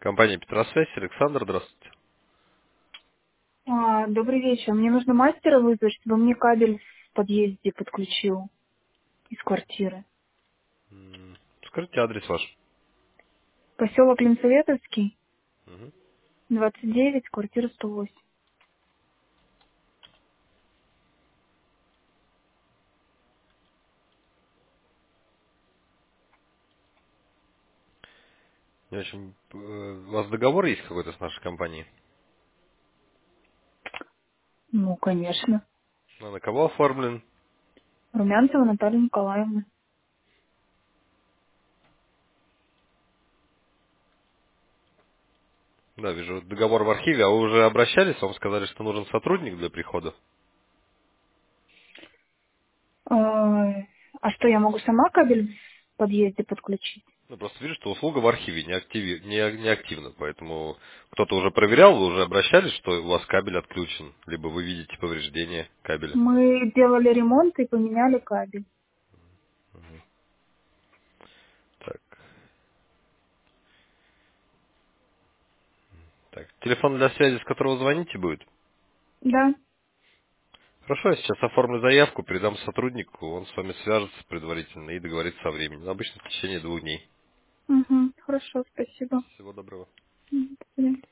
Компания Петросвязь. Александр, здравствуйте. Добрый вечер. Мне нужно мастера вызвать, чтобы мне кабель в подъезде подключил из квартиры. Скажите адрес ваш. Поселок Ленсоветовский, Мгм. 29, квартира 108. В общем, у вас договор есть какой-то с нашей компанией? Ну, конечно. А на кого оформлен? Румянцева Наталья Николаевна. Да, вижу договор в архиве. А вы уже обращались? Вам сказали, что нужен сотрудник для прихода? А что, я могу сама кабель в подъезде подключить? Ну, просто вижу, что услуга в архиве не активна, поэтому кто-то уже проверял, вы уже обращались, что у вас кабель отключен, либо вы видите повреждение кабеля. Мы делали ремонт и поменяли кабель. Так, так. Телефон для связи, с которого звоните, будет? Да. Хорошо, я сейчас оформлю заявку, передам сотруднику, он с вами свяжется предварительно и договорится со временем. Обычно в течение 2 дней. Угу. Хорошо, спасибо. Всего доброго. До свидания.